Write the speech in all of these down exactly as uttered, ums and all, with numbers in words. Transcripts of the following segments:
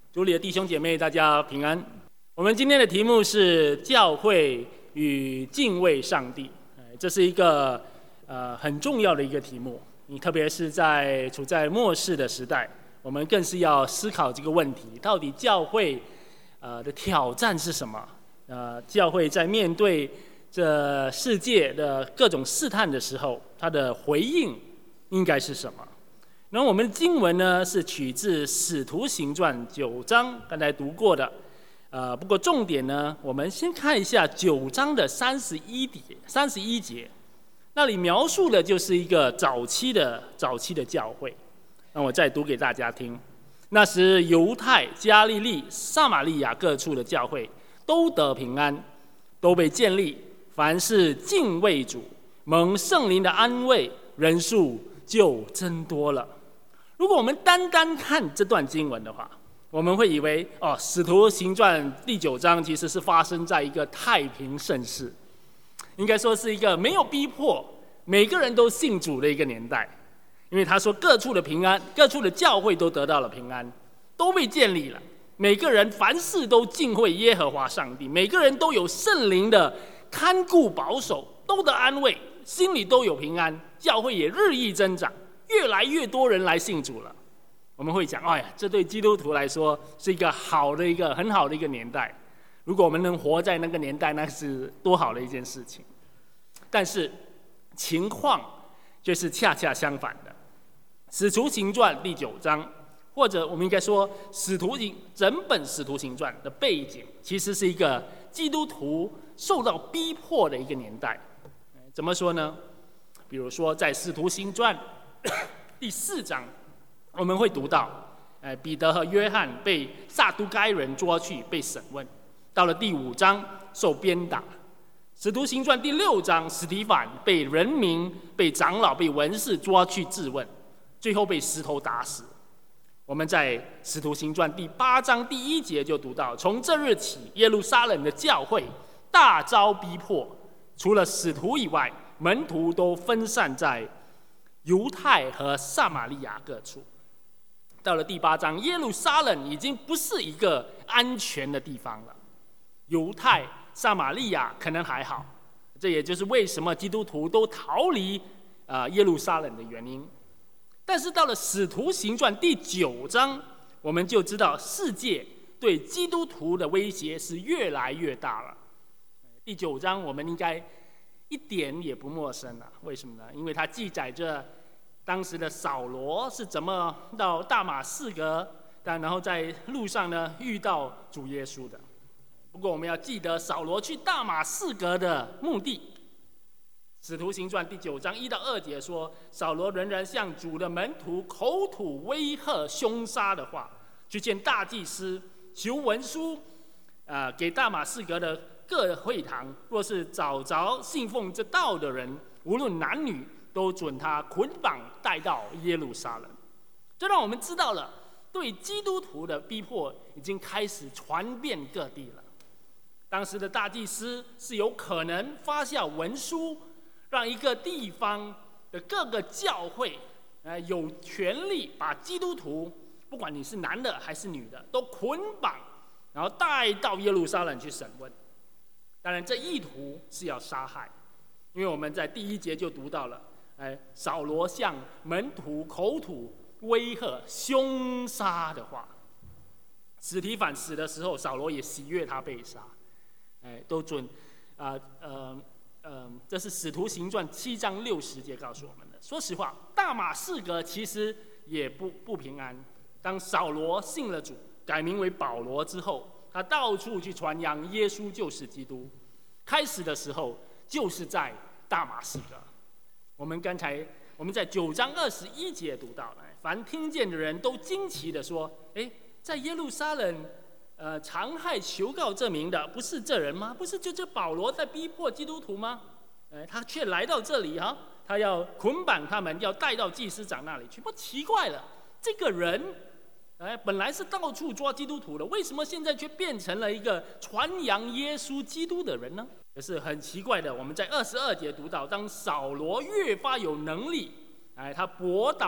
主里的弟兄姐妹，大家平安。我们今天的题目是教会与敬畏上帝，这是一个呃很重要的一个题目。你特别是在处在末世的时代，我们更是要思考这个问题：到底教会呃的挑战是什么？呃，教会在面对这世界的各种试探的时候，它的回应应该是什么？然后我们的经文呢是取自《使徒行传》九章，刚才读过的。呃，不过重点呢，我们先看一下九章的三十一节，三十一节，那里描述的就是一个早期的早期的教会。那我再读给大家听。那时犹太、加利利、撒玛利亚各处的教会都得平安，都被建立，凡是敬畏主、蒙圣灵的安慰，人数就增多了。如果我们单单看这段经文的话，我们会以为哦，《使徒行传》第九章其实是发生在一个太平盛世，应该说是一个没有逼迫、每个人都信主的一个年代。因为他说各处的平安，各处的教会都得到了平安，都被建立了。每个人凡事都敬畏耶和华上帝，每个人都有圣灵的看顾保守，都得安慰，心里都有平安，教会也日益增长，越来越多人来信主了。我们会讲，哎呀，这对基督徒来说是一个好的一个很好的一个年代。如果我们能活在那个年代，那是多好的一件事情。但是情况就是恰恰相反的。使徒行传第九章，或者我们应该说使徒行整本使徒行传的背景，其实是一个基督徒受到逼迫的一个年代。怎么说呢？比如说在使徒行传第四章，我们会读到，呃，彼得和约翰被撒都该人捉去被审问。到了第五章受鞭打。使徒行传第六章，史提反被人民、被长老、被文士捉去质问，最后被石头打死。我们在使徒行传第八章第一节就读到，从这日起，耶路撒冷的教会大遭逼迫，除了使徒以外，门徒都分散在犹太和撒玛利亚各处。到了第八章，耶路撒冷已经不是一个安全的地方了。犹太、撒玛利亚可能还好，这也就是为什么基督徒都逃离、呃、耶路撒冷的原因。但是到了使徒行传第九章，我们就知道世界对基督徒的威胁是越来越大了。第九章我们应该一点也不陌生了，为什么呢？因为它记载着当时的扫罗是怎么到大马士革，但然后在路上呢遇到主耶稣的。不过我们要记得扫罗去大马士革的目的。使徒行传第九章一到二节说，扫罗仍然向主的门徒口吐威吓凶杀的话，去见大祭司，求文书，呃，给大马士革的各会堂，若是找着信奉这道的人，无论男女，都准他捆绑带到耶路撒冷。这让我们知道了，对基督徒的逼迫已经开始传遍各地了。当时的大祭司是有可能发下文书，让一个地方的各个教会，呃，有权利把基督徒，不管你是男的还是女的，都捆绑，然后带到耶路撒冷去审问。当然，这意图是要杀害，因为我们在第一节就读到了。哎，扫罗向门徒口吐威吓凶杀的话。史提反死的时候，扫罗也喜悦他被杀。哎，都准，啊呃呃，这是使徒行传七章六十节告诉我们的。说实话，大马士革其实也不不平安。当扫罗信了主，改名为保罗之后，他到处去传扬耶稣就是基督。开始的时候就是在大马士革。我们刚才我们在九章二十一节读到，凡听见的人都惊奇地说：“哎，在耶路撒冷，呃，残害求告这名的，不是这人吗？不是就这保罗在逼迫基督徒吗？哎，他却来到这里哈，他要捆绑他们，要带到祭司长那里去。不奇怪了，这个人，哎，本来是到处抓基督徒的，为什么现在却变成了一个传扬耶稣基督的人呢？”也是很奇怪的。我们在二十二节读到，当扫罗越发有能力，哎，他驳倒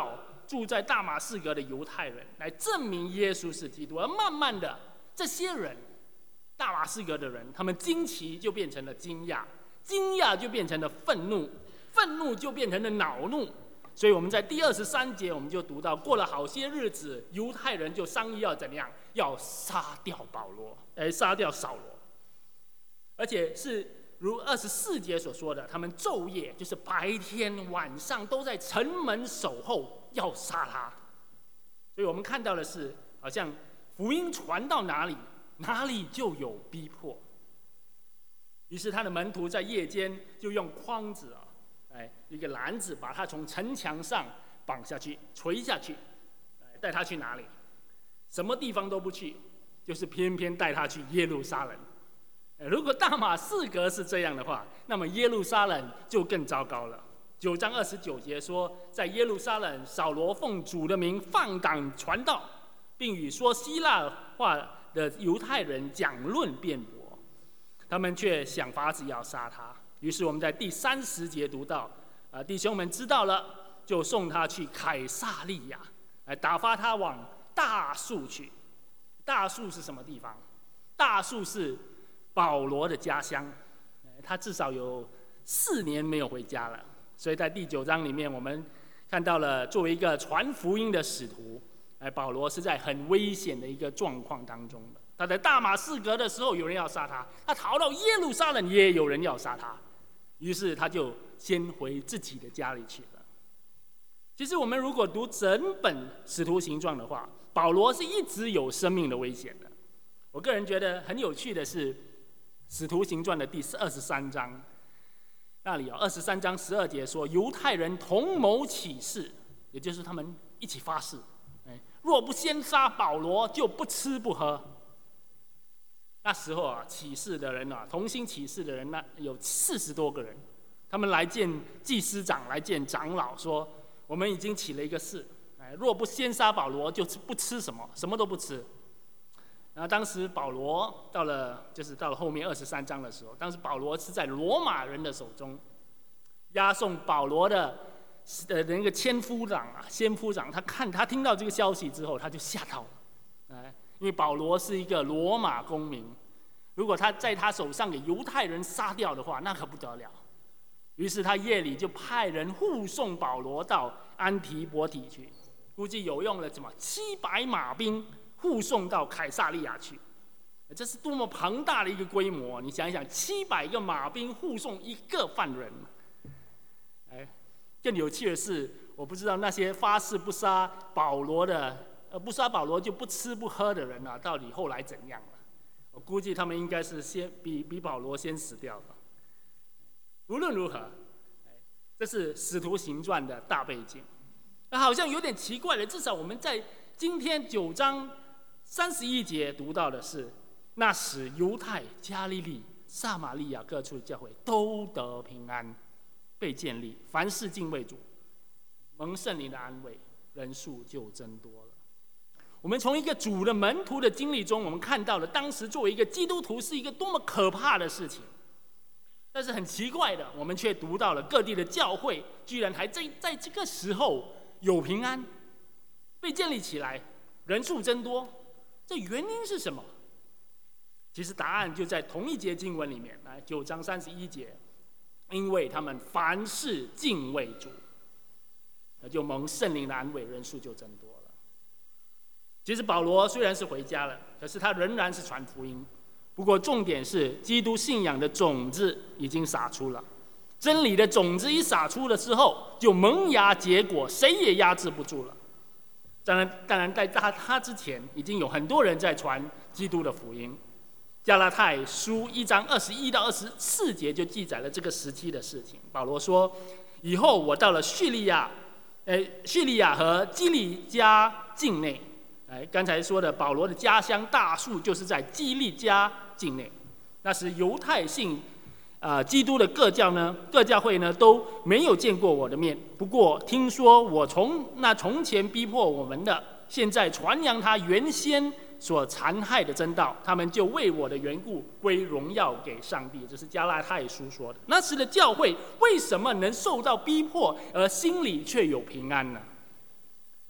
住在大马士革的犹太人来证明耶稣是基督，而慢慢的，这些人，大马士革的人，他们惊奇就变成了惊讶，惊讶就变成了愤怒，愤怒就变成了恼怒。所以我们在第二十三节，我们就读到，过了好些日子，犹太人就商议要怎么样，要杀掉保罗，哎，杀掉扫罗，而且是如二十四节所说的，他们昼夜就是白天晚上都在城门守候，要杀他。所以我们看到的是，好像福音传到哪里，哪里就有逼迫。于是他的门徒在夜间就用筐子啊，哎，一个篮子把他从城墙上绑下去，垂下去，带他去哪里？什么地方都不去，就是偏偏带他去耶路撒冷。如果大马士革是这样的话，那么耶路撒冷就更糟糕了。九章二十九节说，在耶路撒冷，扫罗奉主的名放胆传道，并与说希腊话的犹太人讲论辩驳，他们却想法子要杀他。于是我们在第三十节读到，啊，弟兄们知道了，就送他去凯撒利亚，来打发他往大树去。大树是什么地方？大树是保罗的家乡，他至少有四年没有回家了。所以在第九章里面，我们看到了作为一个传福音的使徒，哎，保罗是在很危险的一个状况当中的。他在大马士革的时候，有人要杀他；他逃到耶路撒冷，也有人要杀他。于是他就先回自己的家里去了。其实我们如果读整本《使徒行传》的话，保罗是一直有生命的危险的。我个人觉得很有趣的是，《使徒行传》的第二十三章，那里有二十三章十二节说，犹太人同谋起誓，也就是他们一起发誓，若不先杀保罗，就不吃不喝。那时候啊，起誓的人啊，同心起誓的人，那有四十多个人，他们来见祭司长，来见长老，说我们已经起了一个誓，哎，若不先杀保罗，就不吃什么，什么都不吃。然后当时保罗到了，就是到了后面二十三章的时候，当时保罗是在罗马人的手中，押送保罗的的那个千夫长啊，先夫长，他看他听到这个消息之后，他就吓到了，哎，因为保罗是一个罗马公民，如果他在他手上给犹太人杀掉的话，那可不得了。于是他夜里就派人护送保罗到安提波提去，估计有用了什么七百马兵护送到凯撒利亚去。这是多么庞大的一个规模！你想一想，七百个马兵护送一个犯人。哎，更有趣的是，我不知道那些发誓不杀保罗的，呃，不杀保罗就不吃不喝的人啊，到底后来怎样了？我估计他们应该是先比比保罗先死掉了。无论如何，这是《使徒行传》的大背景。那好像有点奇怪了，至少我们在今天九章三十一节读到的是，那使犹太、加利利、撒玛利亚各处的教会都得平安，被建立，凡事敬畏主，蒙圣灵的安慰，人数就增多了。我们从一个主的门徒的经历中，我们看到了当时作为一个基督徒是一个多么可怕的事情。但是很奇怪的，我们却读到了各地的教会居然还在在这个时候有平安，被建立起来，人数增多。这原因是什么？其实答案就在同一节经文里面，来九章三十一节，因为他们凡事敬畏主，那就蒙圣灵的安慰，人数就增多了。其实保罗虽然是回家了，可是他仍然是传福音。不过重点是，基督信仰的种子已经撒出了，真理的种子一撒出了之后，就萌芽结果，谁也压制不住了。当然，当然在他他之前，已经有很多人在传基督的福音。加拉太书一章二十一到二十四节就记载了这个时期的事情。保罗说：“以后我到了叙利亚，呃，叙利亚和基利家境内。”哎，刚才说的保罗的家乡大树就是在基利家境内。那时犹太信呃基督的各教呢，各教会呢都没有见过我的面。不过听说我从那从前逼迫我们的，现在传扬他原先所残害的真道，他们就为我的缘故归荣耀给上帝。这是加拉太书说的。那时的教会为什么能受到逼迫，而心里却有平安呢？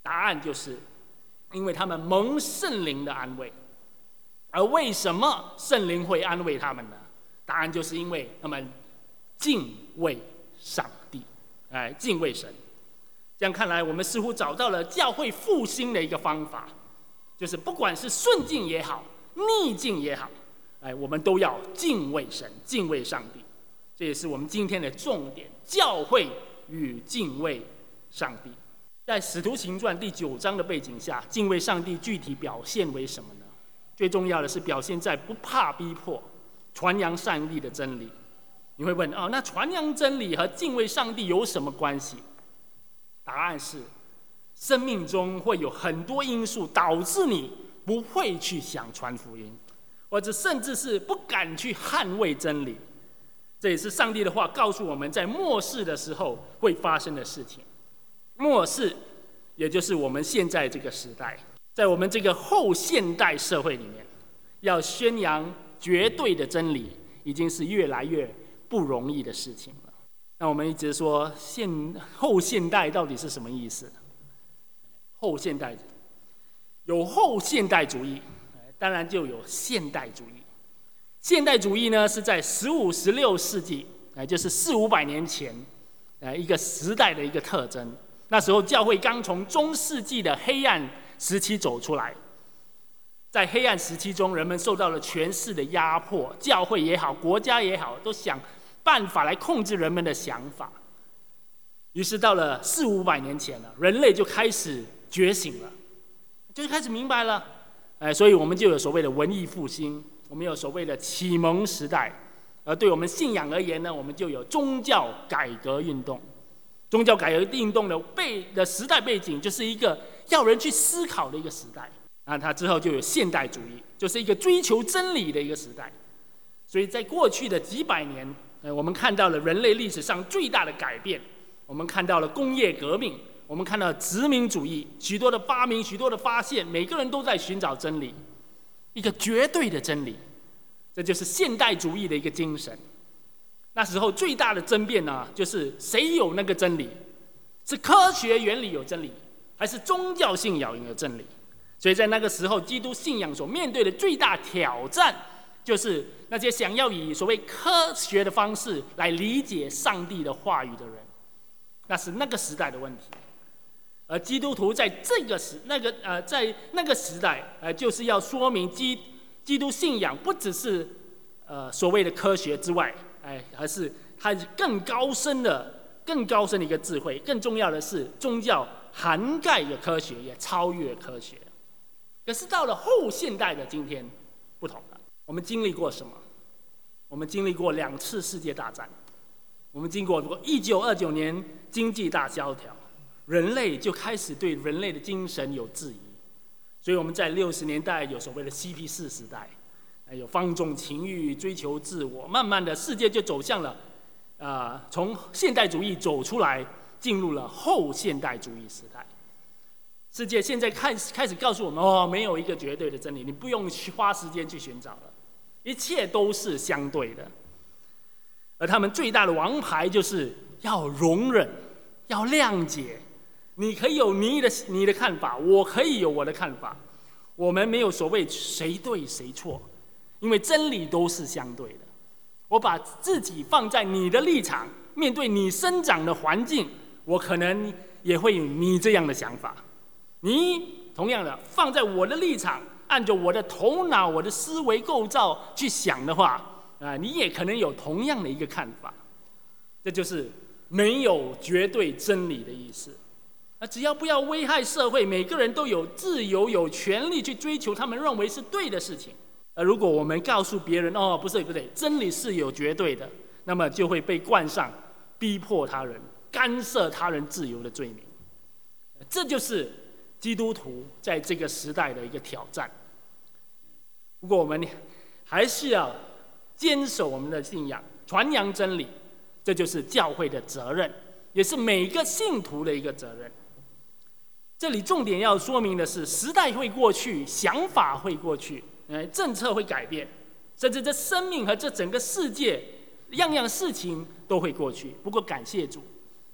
答案就是因为他们蒙圣灵的安慰。而为什么圣灵会安慰他们呢？答案就是因为他们敬畏上帝，哎，敬畏神。这样看来，我们似乎找到了教会复兴的一个方法，就是不管是顺境也好，逆境也好，哎，我们都要敬畏神，敬畏上帝。这也是我们今天的重点：教会与敬畏上帝。在《使徒行传》第九章的背景下，敬畏上帝具体表现为什么呢？最重要的是表现在不怕逼迫、传扬上帝的真理。你会问哦，那传扬真理和敬畏上帝有什么关系？答案是，生命中会有很多因素导致你不会去想传福音，或者甚至是不敢去捍卫真理。这也是上帝的话告诉我们在末世的时候会发生的事情。末世，也就是我们现在这个时代，在我们这个后现代社会里面，要宣扬绝对的真理，已经是越来越不容易的事情了。那我们一直说现后现代到底是什么意思？后现代有后现代主义，当然就有现代主义。现代主义呢，是在十五、十六世纪，哎，就是四五百年前，呃，一个时代的一个特征。那时候教会刚从中世纪的黑暗时期走出来，在黑暗时期中，人们受到了权势的压迫，教会也好，国家也好，都想办法来控制人们的想法。于是到了四五百年前了，人类就开始觉醒了，就开始明白了，哎，所以我们就有所谓的文艺复兴，我们有所谓的启蒙时代。而对我们信仰而言呢，我们就有宗教改革运动。宗教改革运动的背的时代背景，就是一个要人去思考的一个时代。那它之后就有现代主义，就是一个追求真理的一个时代。所以在过去的几百年，呃，我们看到了人类历史上最大的改变。我们看到了工业革命，我们看到了殖民主义，许多的发明，许多的发现，每个人都在寻找真理，一个绝对的真理。这就是现代主义的一个精神。那时候最大的争辩呢，就是谁有那个真理？是科学原理有真理，还是宗教信仰有真理？所以在那个时候，基督信仰所面对的最大挑战，就是那些想要以所谓科学的方式来理解上帝的话语的人。那是那个时代的问题。而基督徒在这个时那个呃，在那个时代，呃，就是要说明基基督信仰不只是呃所谓的科学之外。哎，而是它更高深的、更高深的一个智慧。更重要的是，宗教涵盖了科学，也超越科学。可是到了后现代的今天，不同了。我们经历过什么？我们经历过两次世界大战，我们经过一九二九年经济大萧条，人类就开始对人类的精神有质疑。所以我们在六十年代有所谓的嬉皮士时代。有放纵情欲、追求自我，慢慢的世界就走向了，呃，从现代主义走出来，进入了后现代主义时代。世界现在开始开始告诉我们，哦，没有一个绝对的真理，你不用去花时间去寻找了，一切都是相对的。而他们最大的王牌就是要容忍，要谅解。你可以有你的你的看法，我可以有我的看法，我们没有所谓谁对谁错。因为真理都是相对的，我把自己放在你的立场，面对你生长的环境，我可能也会有你这样的想法。你同样的放在我的立场，按照我的头脑、我的思维构造去想的话，啊、呃，你也可能有同样的一个看法。这就是没有绝对真理的意思。啊，只要不要危害社会，每个人都有自由、有权利去追求他们认为是对的事情。而如果我们告诉别人哦，不是不对，真理是有绝对的，那么就会被冠上逼迫他人、干涉他人自由的罪名。这就是基督徒在这个时代的一个挑战。不过我们还是要坚守我们的信仰，传扬真理，这就是教会的责任，也是每个信徒的一个责任。这里重点要说明的是，时代会过去，想法会过去。政策会改变，甚至这生命和这整个世界，样样事情都会过去。不过感谢主，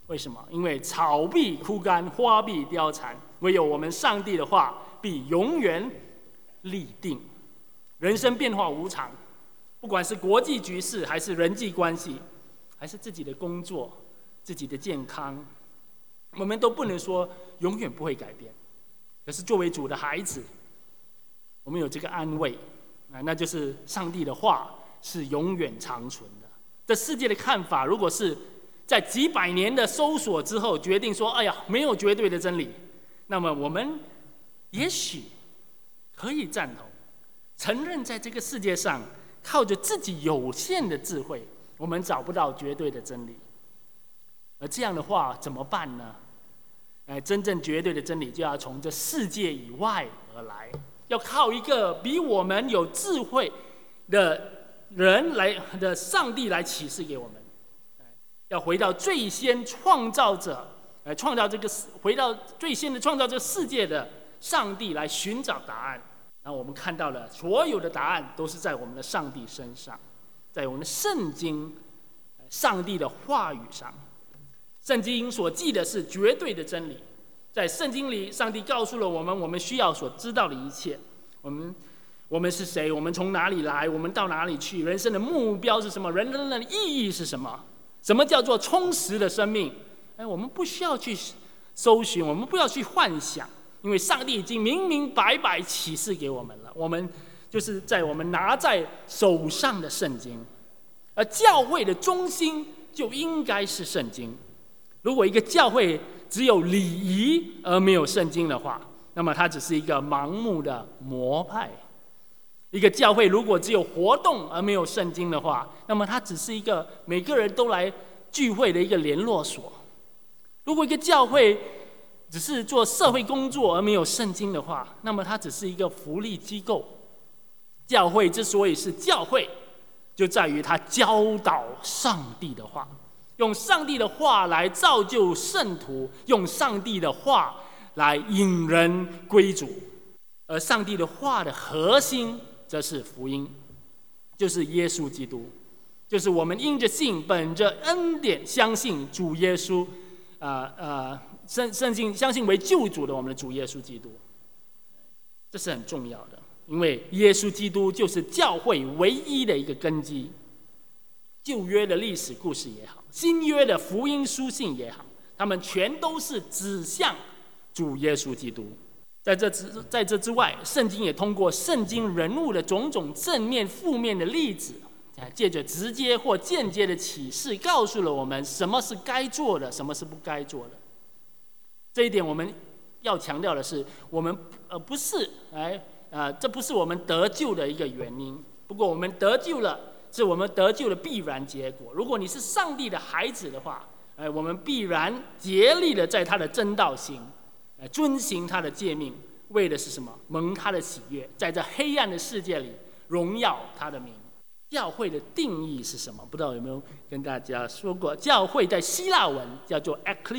为什么？因为草必枯干，花必凋残，唯有我们上帝的话必永远立定。人生变化无常，不管是国际局势，还是人际关系，还是自己的工作、自己的健康，我们都不能说永远不会改变。可是作为主的孩子，我们有这个安慰，那就是上帝的话是永远长存的。这世界的看法，如果是在几百年的搜索之后决定说，哎呀，没有绝对的真理，那么我们也许可以赞同，承认在这个世界上靠着自己有限的智慧，我们找不到绝对的真理。而这样的话怎么办呢？哎，真正绝对的真理就要从这世界以外而来，要靠一个比我们有智慧的人来的上帝来启示给我们。要回到最先创造者，来创造这个回到最先的创造这个世界的上帝来寻找答案。然后我们看到了所有的答案都是在我们的上帝身上，在我们的圣经、上帝的话语上。圣经所记的是绝对的真理，在圣经里，上帝告诉了我们我们需要所知道的一切。我们我们是谁？我们从哪里来？我们到哪里去？人生的目标是什么？人生的意义是什么？什么叫做充实的生命？哎，我们不需要去搜寻，我们不要去幻想，因为上帝已经明明白白启示给我们了。我们就是在我们拿在手上的圣经，而教会的中心就应该是圣经。如果一个教会只有礼仪而没有圣经的话，那么它只是一个盲目的膜派。一个教会如果只有活动而没有圣经的话，那么它只是一个每个人都来聚会的一个联络所。如果一个教会只是做社会工作而没有圣经的话，那么它只是一个福利机构。教会之所以是教会，就在于它教导上帝的话，用上帝的话来造就圣徒，用上帝的话来引人归主。而上帝的话的核心则是福音，就是耶稣基督，就是我们因着信，本着恩典相信主耶稣，呃呃，圣圣经相信为救主的我们的主耶稣基督，这是很重要的，因为耶稣基督就是教会唯一的一个根基。旧约的历史故事也好，新约的福音书信也好，他们全都是指向主耶稣基督。在这之在这之外，圣经也通过圣经人物的种种正面、负面的例子，借着直接或间接的启示，告诉了我们什么是该做的，什么是不该做的。这一点我们要强调的是，我们呃不是哎呃，这不是我们得救的一个原因。不过我们得救了，是我们得救的必然结果。如果你是上帝的孩子的话，哎，我们必然竭力的在他的真道行。遵行他的诫命，为的是什么？蒙他的喜悦，在这黑暗的世界里荣耀他的名。教会的定义是什么？不知道有没有跟大家说过？教会在希腊文叫做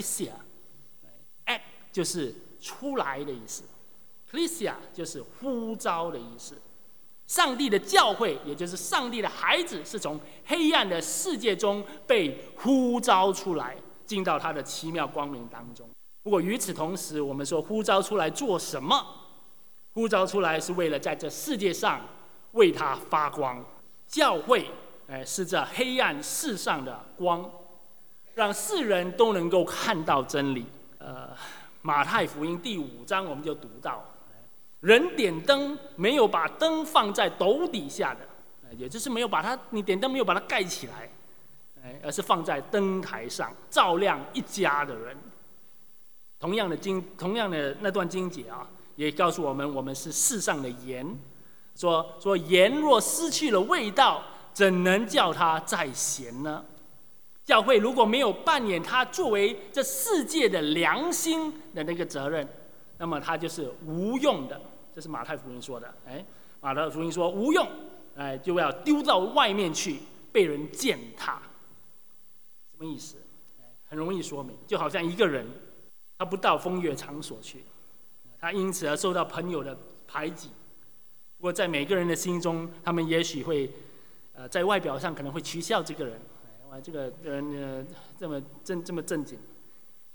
ekklesia，ek 就是出来的意思， klesia 就是呼召的意思。上帝的教会，也就是上帝的孩子，是从黑暗的世界中被呼召出来，进到他的奇妙光明当中。不过与此同时，我们说呼召出来做什么？呼召出来是为了在这世界上为他发光。教会，哎，是这黑暗世上的光，让世人都能够看到真理。呃，马太福音第五章我们就读到，人点灯没有把灯放在斗底下的，也就是没有把它，你点灯没有把它盖起来，而是放在灯台上，照亮一家的人。同样的经，同样的那段经节啊，也告诉我们，我们是世上的盐。说说盐若失去了味道，怎能叫它再咸呢？教会如果没有扮演它作为这世界的良心的那个责任，那么它就是无用的。这是马太福音说的。哎，马太福音说无用，哎，就要丢到外面去，被人践踏。什么意思？很容易说明，就好像一个人。他不到风月场所去，他因此而受到朋友的排挤。不过在每个人的心中，他们也许会，呃，在外表上可能会取笑这个人，哇，这个人呃这么正这么正经，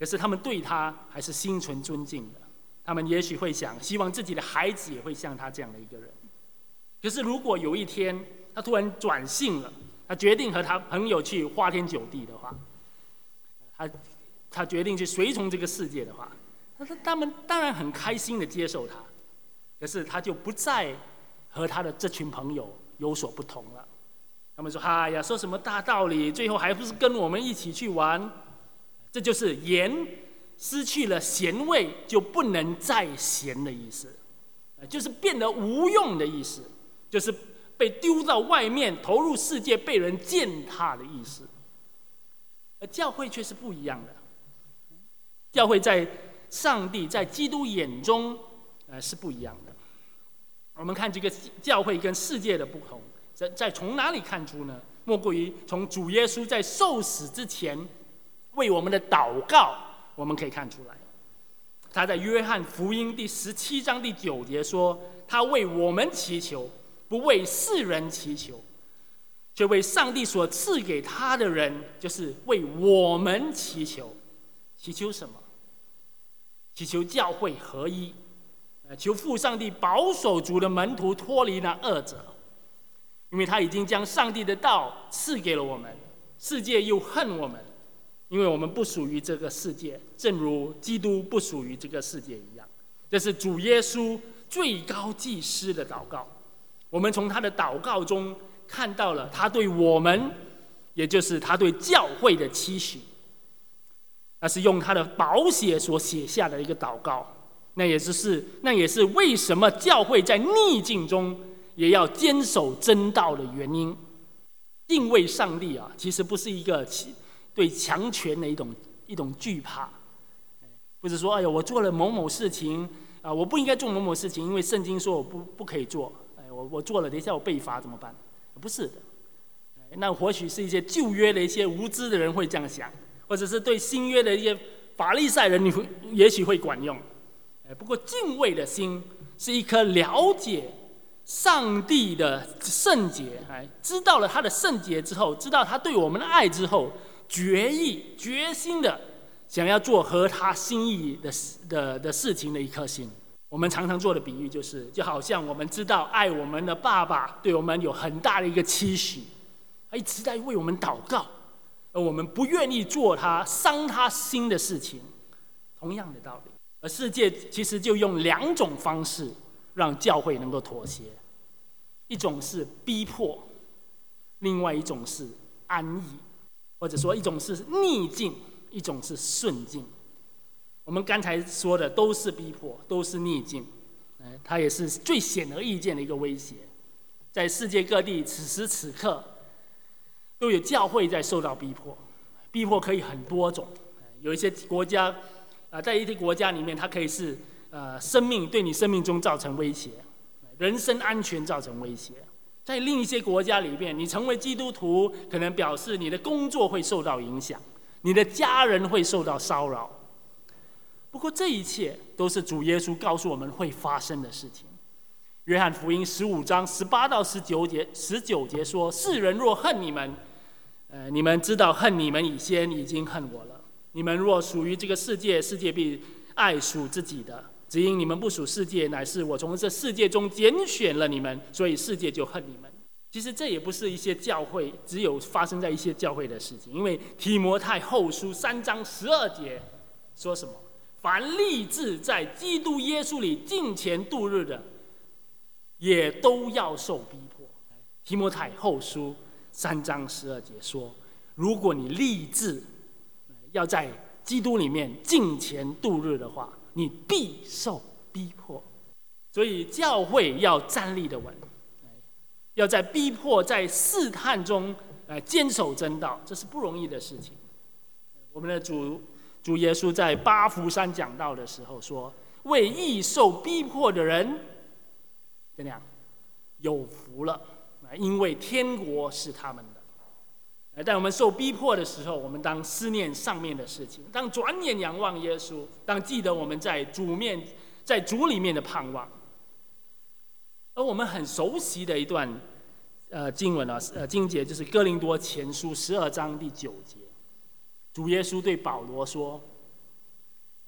可是他们对他还是心存尊敬的。他们也许会想，希望自己的孩子也会像他这样的一个人。可是如果有一天他突然转性了，他决定和他朋友去花天酒地的话，他他决定去随从这个世界的话，他他们当然很开心的接受他。可是他就不再和他的这群朋友有所不同了。他们说：“哎呀，说什么大道理，最后还不是跟我们一起去玩？”这就是盐失去了咸味，就不能再咸的意思，就是变得无用的意思，就是被丢到外面，投入世界，被人践踏的意思。而教会却是不一样的，教会在上帝在基督眼中，呃，是不一样的。我们看这个教会跟世界的不同，在在从哪里看出呢？莫过于从主耶稣在受死之前为我们的祷告，我们可以看出来。他在约翰福音第十七章第九节说：“他为我们祈求，不为世人祈求，却为上帝所赐给他的人，就是为我们祈求。”祈求什么？祈求教会合一，求父上帝保守主的门徒脱离那恶者，因为他已经将上帝的道赐给了我们，世界又恨我们，因为我们不属于这个世界，正如基督不属于这个世界一样。这是主耶稣最高祭司的祷告。我们从他的祷告中看到了他对我们，也就是他对教会的期许。那是用他的宝血所写下的一个祷告。那也是那也是为什么教会在逆境中也要坚守真道的原因。敬畏上帝啊，其实不是一个对强权的一种一种惧怕，不是说哎呀我做了某某事情啊，我不应该做某某事情，因为圣经说我不不可以做，哎我我做了，等一下我被罚怎么办？不是的，那或许是一些旧约的一些无知的人会这样想，或者是对新约的一些法利赛人，你会也许会管用。不过敬畏的心是一颗了解上帝的圣洁，知道了他的圣洁之后，知道他对我们的爱之后，决意决心的想要做合他心意 的, 的, 的事情的一颗心。我们常常做的比喻就是，就好像我们知道爱我们的爸爸对我们有很大的一个期许，他一直在为我们祷告，而我们不愿意做他伤他心的事情，同样的道理。而世界其实就用两种方式让教会能够妥协，一种是逼迫，另外一种是安逸，或者说一种是逆境，一种是顺境。我们刚才说的都是逼迫，都是逆境，它也是最显而易见的一个威胁。在世界各地此时此刻都有教会在受到逼迫，逼迫可以很多种，有一些国家啊，在一些国家里面，它可以是呃生命对你生命中造成威胁，人身安全造成威胁。在另一些国家里面，你成为基督徒，可能表示你的工作会受到影响，你的家人会受到骚扰。不过这一切都是主耶稣告诉我们会发生的事情。约翰福音十五章十八到十九节，十九节说：“世人若恨你们，呃，你们知道恨你们以先已经恨我了。你们若属于这个世界，世界必爱属自己的。只因你们不属世界，乃是我从这世界中拣选了你们，所以世界就恨你们。”其实这也不是一些教会只有发生在一些教会的事情，因为提摩太后书三章十二节说什么？凡立志在基督耶稣里敬虔度日的，也都要受逼迫。提摩太后书三章十二节说，如果你立志要在基督里面敬虔度日的话，你必受逼迫。所以教会要站立的稳，要在逼迫在试探中坚守真道，这是不容易的事情。我们的主主耶稣在八福山讲道的时候说，为义受逼迫的人怎样？有福了，因为天国是他们的。但我们受逼迫的时候，我们当思念上面的事情，当转眼仰望耶稣，当记得我们在主面在主里面的盼望。而我们很熟悉的一段呃经文啊，呃经节就是哥林多前书十二章第九节，主耶稣对保罗说：“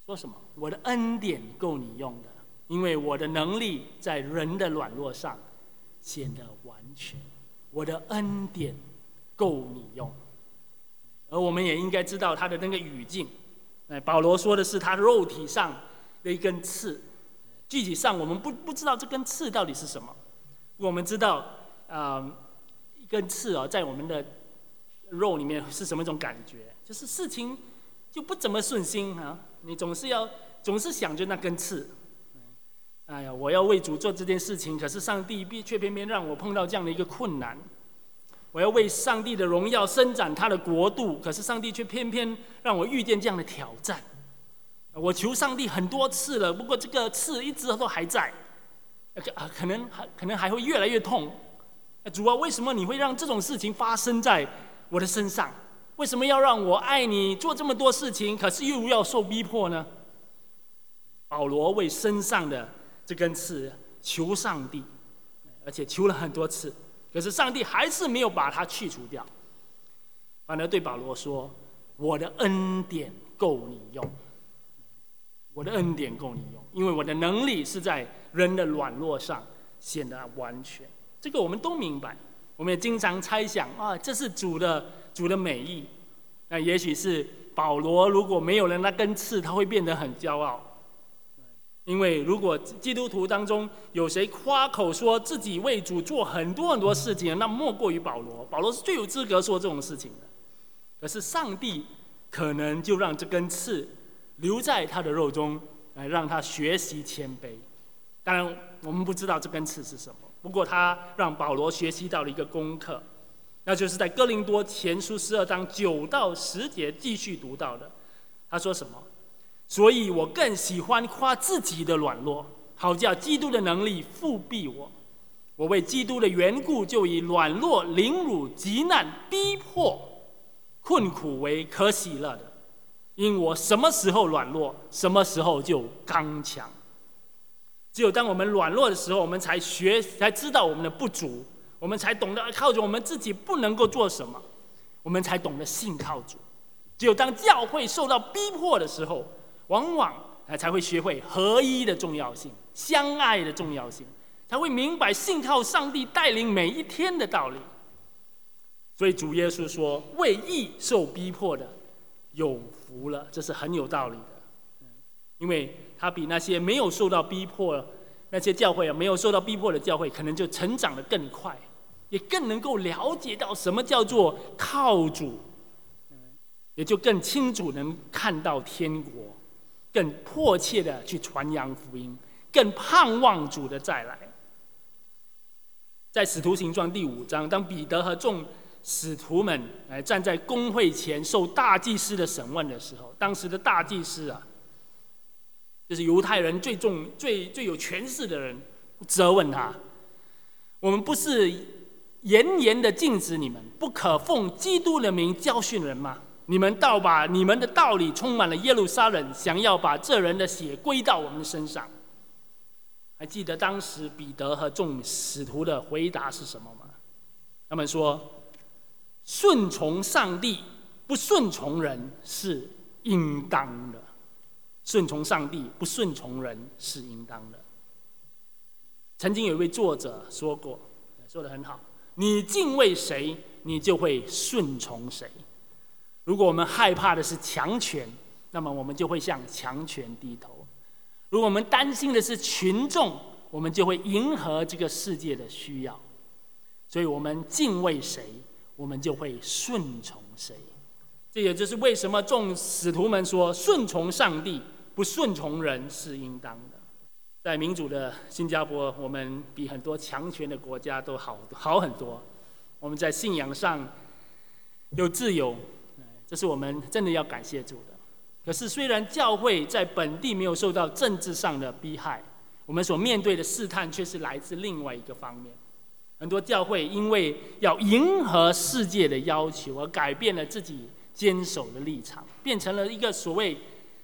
说什么？我的恩典够你用的，因为我的能力在人的软弱上显得完全。我的恩典够你用。而我们也应该知道他的那个语境。保罗说的是他肉体上的一根刺，具体上我们不不知道这根刺到底是什么。我们知道，呃，一根刺哦，在我们的肉里面是什么一种感觉？就是事情就不怎么顺心啊，你总是要总是想着那根刺。哎呀，我要为主做这件事情，可是上帝却偏偏让我碰到这样的一个困难。我要为上帝的荣耀伸展他的国度，可是上帝却偏偏让我遇见这样的挑战。我求上帝很多次了，不过这个刺一直都还在，可能还可能还会越来越痛。主啊，为什么你会让这种事情发生在我的身上？为什么要让我爱你做这么多事情，可是又要受逼迫呢？保罗为身上的这根刺求上帝，而且求了很多次。可是上帝还是没有把它去除掉，反而对保罗说：“我的恩典够你用，我的恩典够你用，因为我的能力是在人的软弱上显得完全。”这个我们都明白，我们也经常猜想啊，这是主的主的美意。那也许是保罗如果没有了那根刺，他会变得很骄傲。因为如果基督徒当中有谁夸口说自己为主做很多很多事情，那莫过于保罗。保罗是最有资格说这种事情的。可是上帝可能就让这根刺留在他的肉中，来让他学习谦卑。当然，我们不知道这根刺是什么。不过，他让保罗学习到了一个功课，那就是在哥林多前书十二章九到十节继续读到的。他说什么？所以我更喜欢夸自己的软弱，好叫基督的能力复庇我。我为基督的缘故，就以软弱、凌辱、急难、逼迫、困苦为可喜乐的，因我什么时候软弱，什么时候就刚强。只有当我们软弱的时候，我们才学，才知道我们的不足，我们才懂得靠着我们自己不能够做什么，我们才懂得信靠主。只有当教会受到逼迫的时候，往往才会学会合一的重要性，相爱的重要性，才会明白信靠上帝带领每一天的道理。所以主耶稣说：“为义受逼迫的，有福了。”这是很有道理的，因为他比那些没有受到逼迫、那些教会啊没有受到逼迫的教会，可能就成长得更快，也更能够了解到什么叫做靠主，也就更清楚能看到天国。更迫切的去传扬福音，更盼望主的再来。在使徒行传第五章，当彼得和众使徒们来站在公会前受大祭司的审问的时候，当时的大祭司啊，就是犹太人最重、最最有权势的人，责问他：我们不是严严的禁止你们不可奉基督的名教训人吗？你们倒把你们的道理充满了耶路撒冷，想要把这人的血归到我们身上。还记得当时彼得和众使徒的回答是什么吗？他们说：顺从上帝，不顺从人是应当的。顺从上帝，不顺从人是应当的。曾经有一位作者说过，说得很好：你敬畏谁，你就会顺从谁。如果我们害怕的是强权，那么我们就会向强权低头；如果我们担心的是群众，我们就会迎合这个世界的需要。所以我们敬畏谁，我们就会顺从谁。这也就是为什么众使徒们说顺从上帝，不顺从人是应当的。在民主的新加坡，我们比很多强权的国家都好好很多。我们在信仰上有自由，这是我们真的要感谢主的。可是虽然教会在本地没有受到政治上的逼害，我们所面对的试探却是来自另外一个方面。很多教会因为要迎合世界的要求而改变了自己坚守的立场，变成了一个所谓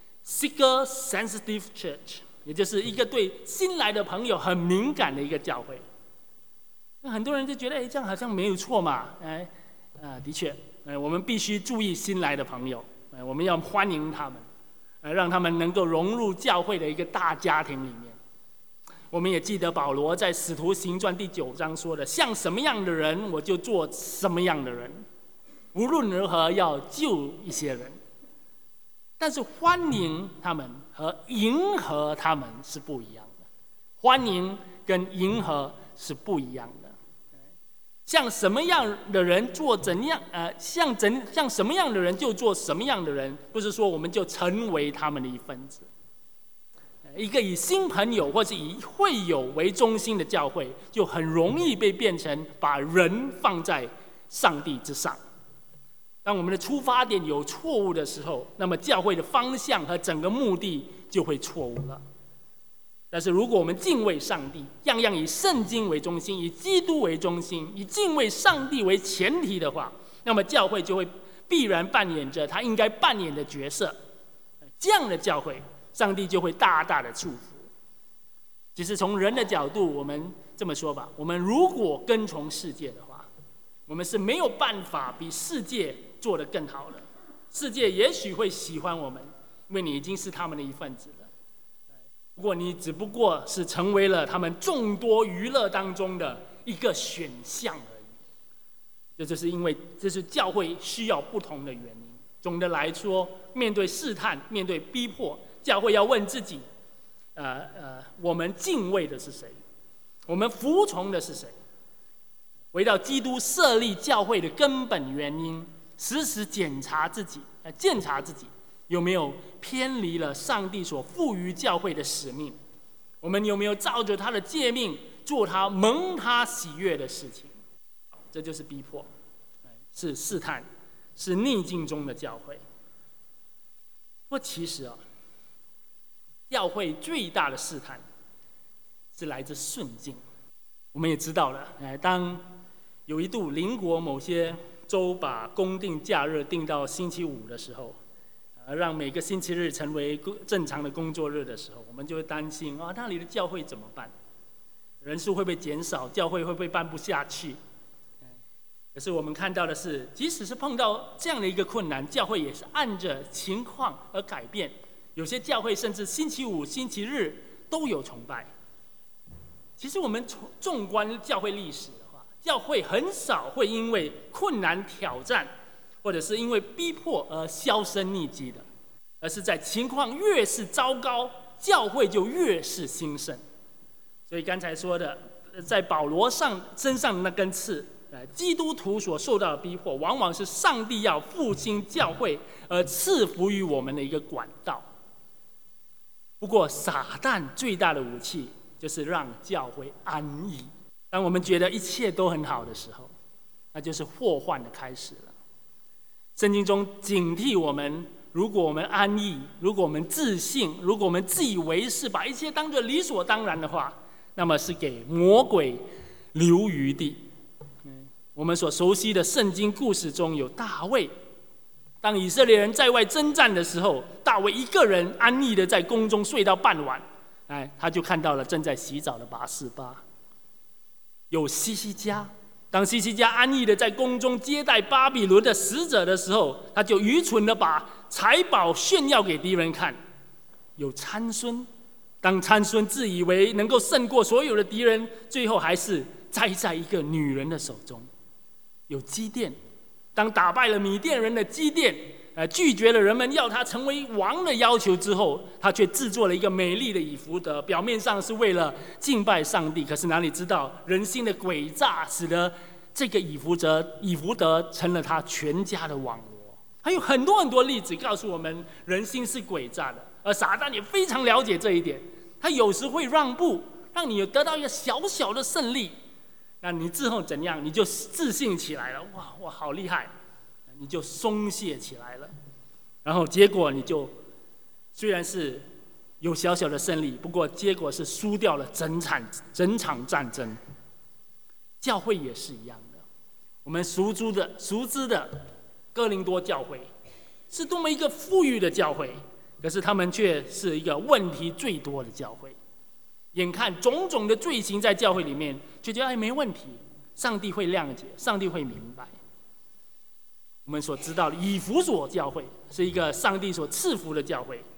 seeker sensitive church， 也就是一个对新来的朋友很敏感的一个教会。那很多人就觉得，哎，这样好像没有错嘛，哎，啊，的确。我们必须注意新来的朋友，我们要欢迎他们。 呃，让他们能够融入教会的一个大家庭里面。我们也记得保罗在《使徒行传》第九章说的：“像什么样的人，我就做什么样的人，无论如何要救一些人。”但是欢迎他们和迎合他们是不一样的，欢迎跟迎合是不一样的。像什么样的人做怎样，呃，像怎像什么样的人就做什么样的人，不是说我们就成为他们的一份子。一个以新朋友或是以会友为中心的教会，就很容易被变成把人放在上帝之上。当我们的出发点有错误的时候，那么教会的方向和整个目的就会错误了。但是如果我们敬畏上帝，样样以圣经为中心，以基督为中心，以敬畏上帝为前提的话，那么教会就会必然扮演着他应该扮演的角色。这样的教会，上帝就会大大的祝福。其实从人的角度，我们这么说吧，我们如果跟从世界的话，我们是没有办法比世界做得更好的。世界也许会喜欢我们，因为你已经是他们的一份子了。不过你只不过是成为了他们众多娱乐当中的一个选项而已。这就是因为这是教会需要不同的原因。总的来说，面对试探，面对逼迫，教会要问自己，呃呃，我们敬畏的是谁？我们服从的是谁？回到基督设立教会的根本原因，时时检查自己，呃，检查自己有没有偏离了上帝所赋予教会的使命？我们有没有照着他的诫命做他蒙他喜悦的事情？这就是逼迫，是试探，是逆境中的教会。不过其实啊，教会最大的试探是来自顺境。我们也知道了，当有一度邻国某些州把公定假日定到星期五的时候，让每个星期日成为正常的工作日的时候，我们就会担心啊，那里的教会怎么办？人数会不会减少？教会会不会办不下去？可是我们看到的是，即使是碰到这样的一个困难，教会也是按着情况而改变。有些教会甚至星期五、星期日都有崇拜。其实我们纵观教会历史的话，教会很少会因为困难挑战，或者是因为逼迫而销声匿迹的，而是在情况越是糟糕，教会就越是兴盛。所以刚才说的，在保罗上身上的那根刺，基督徒所受到的逼迫，往往是上帝要复兴教会而赐福于我们的一个管道。不过撒旦最大的武器就是让教会安逸。当我们觉得一切都很好的时候，那就是祸患的开始了。圣经中警惕我们，如果我们安逸，如果我们自信，如果我们自以为是，把一切当作理所当然的话，那么是给魔鬼留余地。我们所熟悉的圣经故事中有大卫，当以色列人在外征战的时候，大卫一个人安逸的在宫中睡到傍晚，哎，他就看到了正在洗澡的拔示巴。有西西家，当西西家安逸的在宫中接待巴比伦的使者的时候，他就愚蠢的把财宝炫耀给敌人看。有参孙，当参孙自以为能够胜过所有的敌人，最后还是栽在一个女人的手中。有基甸，当打败了米甸人的基甸，呃，拒绝了人们要他成为王的要求之后，他却制作了一个美丽的以弗得，表面上是为了敬拜上帝，可是哪里知道人心的诡诈，使得这个以弗得以弗得成了他全家的网罗。还有很多很多例子告诉我们，人心是诡诈的，而撒旦也非常了解这一点，他有时会让步，让你得到一个小小的胜利。那你之后怎样？你就自信起来了，哇，我好厉害，你就松懈起来了，然后结果你就虽然是有小小的胜利，不过结果是输掉了整场整场战争。教会也是一样的，我们熟知的熟知的哥林多教会是多么一个富裕的教会，可是他们却是一个问题最多的教会。眼看种种的罪行在教会里面，就觉得哎没问题，上帝会谅解，上帝会明白。我们所知道的以弗所教会是一个上帝所赐福的教会，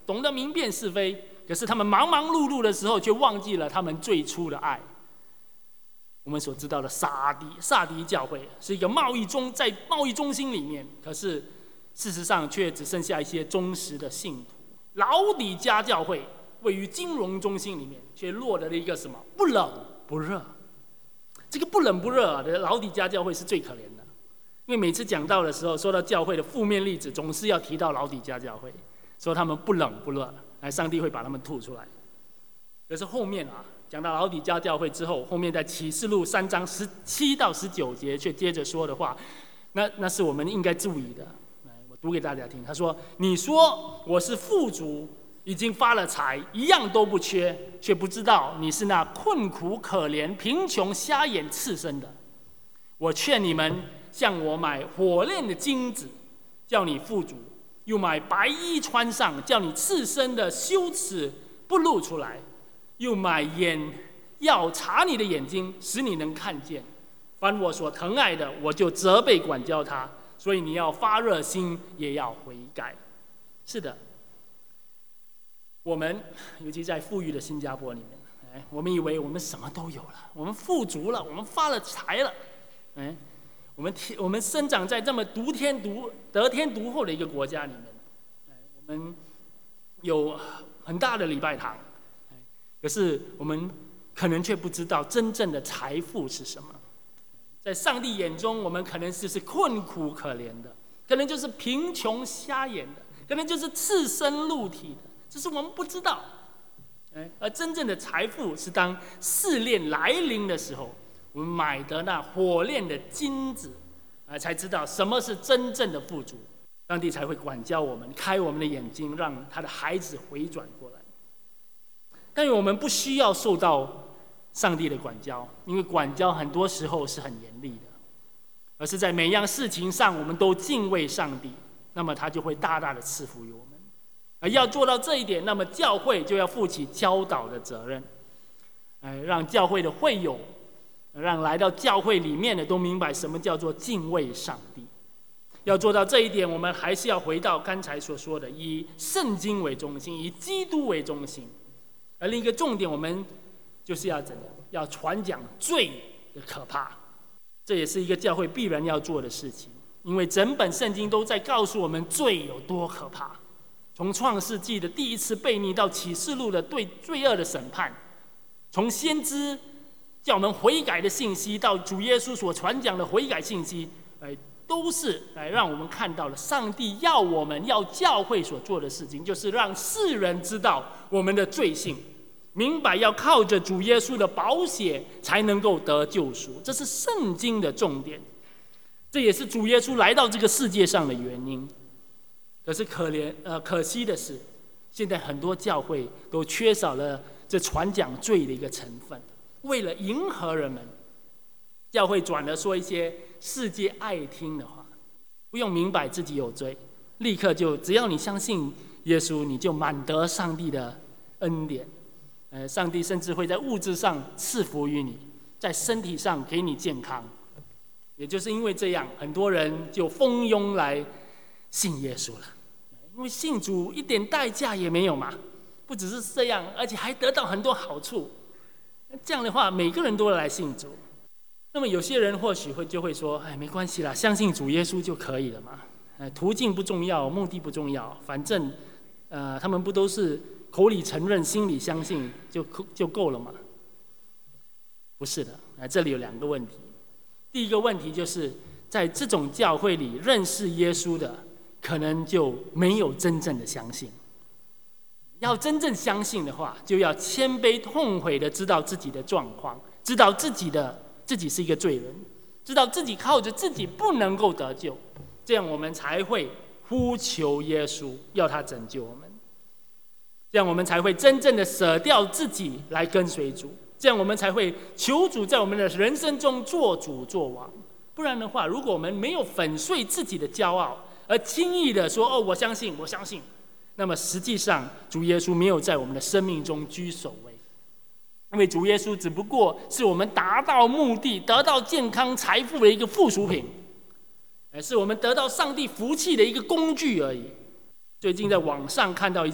懂得明辨是非，可是他们忙忙碌碌的时候，却忘记了他们最初的爱。我们所知道的撒迪撒迪教会是一个贸易中在贸易中心里面，可是事实上却只剩下一些忠实的信徒。老底嘉教会位于金融中心里面，却落得了一个什么不冷不热。这个不冷不热的老底嘉教会是最可怜的，因为每次讲到的时候，说到教会的负面例子，总是要提到老底嘉教会，说他们不冷不热，来上帝会把他们吐出来。可是后面啊，讲到老底嘉教会之后，后面在启示录三章十七到十九节却接着说的话，那那是我们应该注意的。我读给大家听，他说：“你说我是富足，已经发了财，一样都不缺，却不知道你是那困苦可怜、贫穷瞎眼赤身的。我劝你们向我买火炼的金子，叫你富足；又买白衣穿上，叫你赤身的羞耻不露出来。又买眼药查你的眼睛，使你能看见。凡我所疼爱的，我就责备管教他。所以你要发热心，也要悔改。”是的，我们尤其在富裕的新加坡里面，哎，我们以为我们什么都有了，我们富足了，我们发了财了，哎，我们我们生长在这么独天独得天独厚的一个国家里面，哎，我们有很大的礼拜堂。可是我们可能却不知道真正的财富是什么。在上帝眼中，我们可能就是困苦可怜的，可能就是贫穷瞎眼的，可能就是赤身露体的，只是我们不知道。而真正的财富是当试炼来临的时候，我们买得那火炼的金子，才知道什么是真正的富足。上帝才会管教我们，开我们的眼睛，让他的孩子回转过来。但我们不需要受到上帝的管教，因为管教很多时候是很严厉的，而是在每样事情上我们都敬畏上帝，那么他就会大大的赐福于我们。而要做到这一点，那么教会就要负起教导的责任，让教会的会友，让来到教会里面的都明白什么叫做敬畏上帝。要做到这一点，我们还是要回到刚才所说的，以圣经为中心，以基督为中心。而另一个重点，我们就是要怎样？要传讲罪的可怕，这也是一个教会必然要做的事情。因为整本圣经都在告诉我们罪有多可怕。从创世纪的第一次悖逆到启示录的对罪恶的审判，从先知叫我们悔改的信息，到主耶稣所传讲的悔改信息，都是来让我们看到了上帝要我们要教会所做的事情，就是让世人知道我们的罪性，明白要靠着主耶稣的宝血才能够得救赎，这是圣经的重点，这也是主耶稣来到这个世界上的原因。可是可怜呃可惜的是，现在很多教会都缺少了这传讲罪的一个成分，为了迎合人们，教会转而说一些世界爱听的话，不用明白自己有罪，立刻就只要你相信耶稣，你就满得上帝的恩典。呃，上帝甚至会在物质上赐福于你，在身体上给你健康。也就是因为这样，很多人就蜂拥来信耶稣了。因为信主一点代价也没有嘛，不只是这样，而且还得到很多好处。这样的话，每个人都来信主。那么有些人或许会就会说：“哎，没关系啦，相信主耶稣就可以了嘛。呃，途径不重要，目的不重要，反正，呃，他们不都是口里承认，心里相信就就够了嘛？”不是的，呃，这里有两个问题。第一个问题就是在这种教会里认识耶稣的，可能就没有真正的相信。要真正相信的话，就要谦卑痛悔的知道自己的状况，知道自己的自己是一个罪人，知道自己靠着自己不能够得救，这样我们才会呼求耶稣，要他拯救我们。这样我们才会真正的舍掉自己来跟随主，这样我们才会求主在我们的人生中做主做王。不然的话，如果我们没有粉碎自己的骄傲，而轻易的说：“哦，我相信，我相信。”那么实际上，主耶稣没有在我们的生命中居首位，因为主耶稣只不过是我们达到目的、得到健康、财富的一个附属品，是我们得到上帝福气的一个工具而已。最近在网上看到一句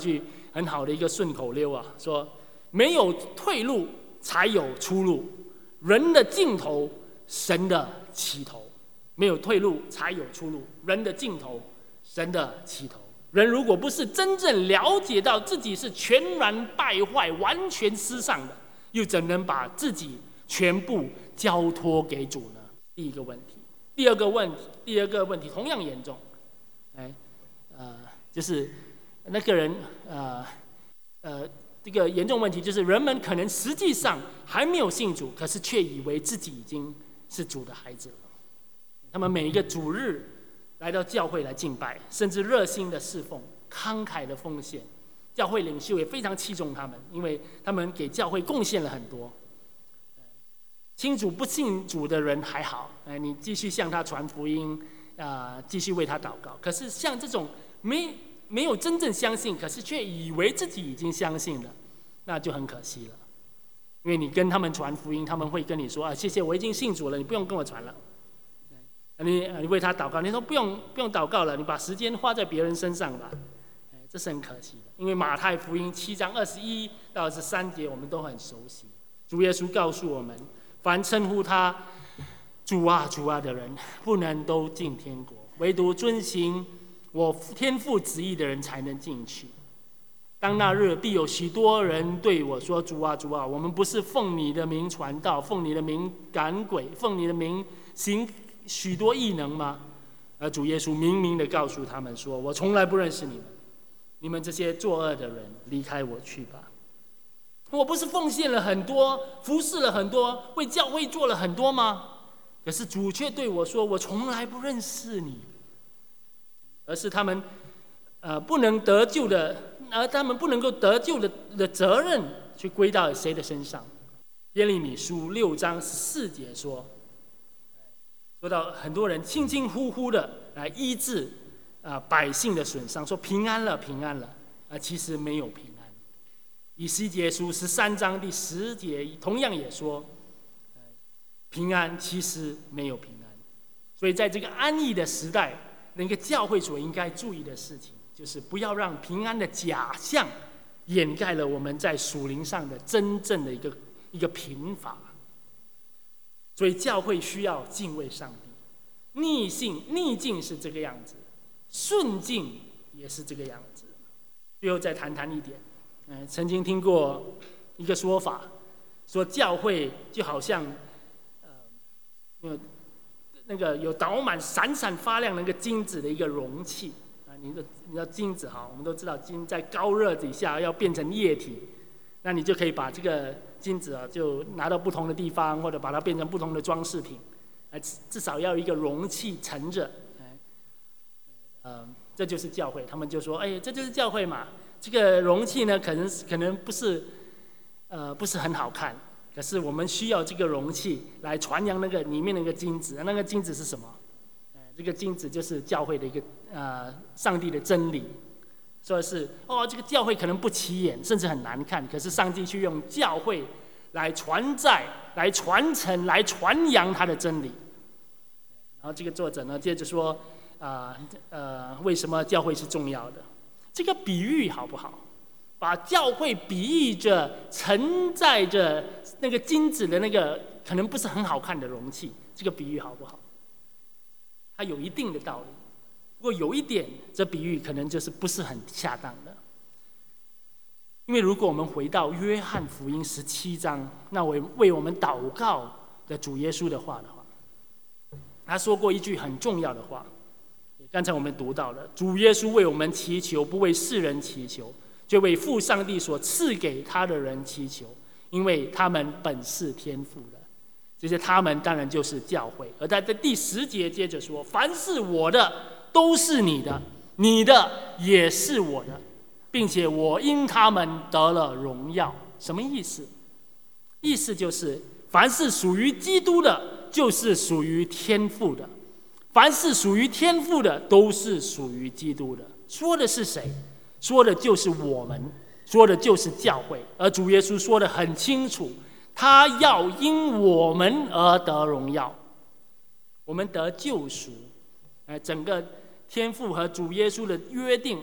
很好的一个顺口溜啊，说没有退路才有出路，人的尽头，神的起头。没有退路才有出路，人的尽头，神的起头。人如果不是真正了解到自己是全然败坏、完全失丧的，又怎能把自己全部交托给主呢？第一个问题。第二个问题，第二个问题同样严重，哎，呃，就是那个人，呃，呃，这个严重问题就是人们可能实际上还没有信主，可是却以为自己已经是主的孩子了。他们每一个主日来到教会来敬拜，甚至热心的侍奉、慷慨的奉献。教会领袖也非常器重他们，因为他们给教会贡献了很多。信主不信主的人还好，你继续向他传福音，呃，继续为他祷告。可是像这种没没有真正相信，可是却以为自己已经相信了，那就很可惜了。因为你跟他们传福音，他们会跟你说：“啊，谢谢，我已经信主了，你不用跟我传了。”你你为他祷告，你说不用不用祷告了，你把时间花在别人身上吧，哎，这是很可惜的。因为马太福音七章二十一到二十三节，我们都很熟悉。主耶稣告诉我们，凡称呼他主啊主啊的人，不能都进天国，唯独遵行我天父旨意的人才能进去。当那日，必有许多人对我说：“主啊主啊，我们不是奉你的名传道，奉你的名赶鬼，奉你的名行许多异能吗？”而主耶稣明明的告诉他们说：“我从来不认识你们，你们这些作恶的人，离开我去吧。”我不是奉献了很多，服侍了很多，为教会做了很多吗？可是主却对我说：“我从来不认识你。”而是他们呃不能得救的，而他们不能够得救的的责任，去归到谁的身上？耶利米书六章十四节说。说到很多人轻轻呼呼的来医治啊、呃、百姓的损伤，说平安了平安了，啊、呃、其实没有平安。以西结书十三章第十节同样也说，呃、平安其实没有平安。所以在这个安逸的时代，那个教会所应该注意的事情，就是不要让平安的假象掩盖了我们在属灵上的真正的一个一个贫乏。所以教会需要敬畏上帝，逆境逆境是这个样子，顺境也是这个样子。最后再谈谈一点，呃、曾经听过一个说法，说教会就好像呃有那个有倒满闪闪发亮那个金子的一个容器啊，你的你知道金子哈，我们都知道金在高热底下要变成液体，那你就可以把这个金子啊，就拿到不同的地方，或者把它变成不同的装饰品，至少要有一个容器盛着。呃，这就是教会。他们就说：“哎，这就是教会嘛。这个容器呢，可能可能不是，呃，不是很好看，可是我们需要这个容器来传扬那个里面那个金子。那个金子是什么？呃，这个金子就是教会的一个呃上帝的真理。”说是哦，这个教会可能不起眼，甚至很难看，可是上帝去用教会来传载、来传承、来传扬他的真理。然后这个作者呢，接着说，呃呃，为什么教会是重要的？这个比喻好不好？把教会比喻着承载着那个金子的那个可能不是很好看的容器，这个比喻好不好？它有一定的道理。不过有一点，这比喻可能就是不是很恰当的，因为如果我们回到约翰福音十七章，那为为我们祷告的主耶稣的话的话，他说过一句很重要的话，刚才我们读到了，主耶稣为我们祈求，不为世人祈求，却为父上帝所赐给他的人祈求，因为他们本是天父的。这些他们当然就是教会。而在这第十节接着说：“凡是我的，都是你的，你的也是我的，并且我因他们得了荣耀。”什么意思？意思就是，凡是属于基督的，就是属于天父的；凡是属于天父的，都是属于基督的。说的是谁？说的就是我们，说的就是教会。而主耶稣说得很清楚，他要因我们而得荣耀，我们得救赎。整个天父和主耶稣的约定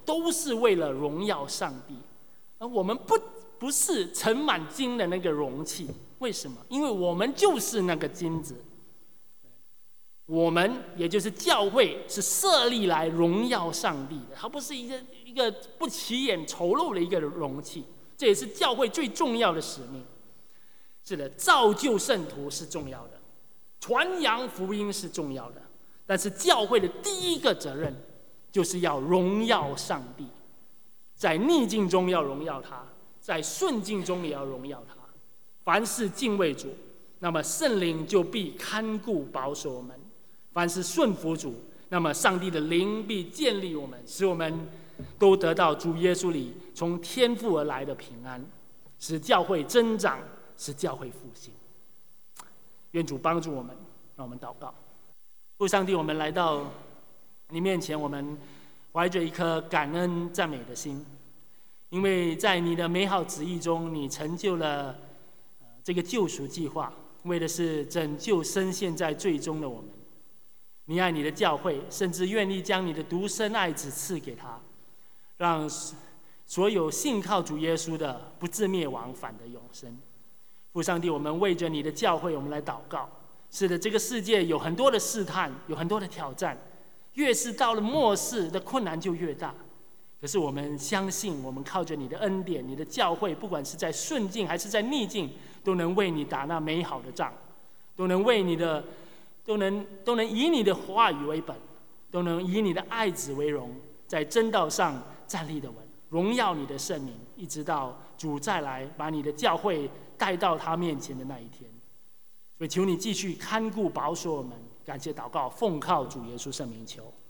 都是为了荣耀上帝。而我们不不是盛满金的那个容器，为什么？因为我们就是那个金子。我们也就是教会是设立来荣耀上帝的，它不是一个一个不起眼丑陋的一个容器。这也是教会最重要的使命。是的，造就圣徒是重要的，传扬福音是重要的，但是教会的第一个责任就是要荣耀上帝，在逆境中要荣耀他，在顺境中也要荣耀他。凡是敬畏主，那么圣灵就必看顾保守我们；凡是顺服主，那么上帝的灵必建立我们，使我们都得到主耶稣里从天父而来的平安，使教会增长，使教会复兴。愿主帮助我们，让我们祷告。父上帝，我们来到你面前，我们怀着一颗感恩赞美的心，因为在你的美好旨意中，你成就了这个救赎计划，为的是拯救深陷在罪中的我们。你爱你的教会，甚至愿意将你的独生爱子赐给他，让所有信靠主耶稣的不至灭亡，反得永生。父上帝，我们为着你的教会，我们来祷告。是的，这个世界有很多的试探，有很多的挑战，越是到了末世的困难就越大。可是我们相信，我们靠着你的恩典，你的教会不管是在顺境还是在逆境，都能为你打那美好的仗，都能为你的都能都能以你的话语为本，都能以你的爱子为荣，在真道上站立得稳，荣耀你的圣名，一直到主再来把你的教会带到他面前的那一天。所以求你继续看顾保守我们，感谢祷告，奉靠主耶稣圣名求。